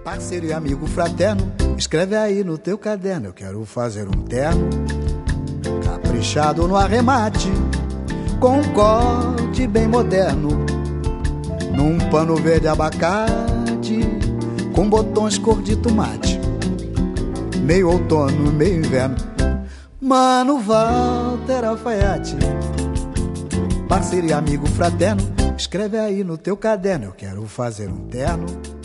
Parceiro e amigo fraterno, escreve aí no teu caderno. Eu quero fazer um terno caprichado no arremate, com um corte bem moderno, num pano verde abacate, com botões cor de tomate, meio outono, meio inverno. Mano Walter Alfaiate, parceiro e amigo fraterno, escreve aí no teu caderno. Eu quero fazer um terno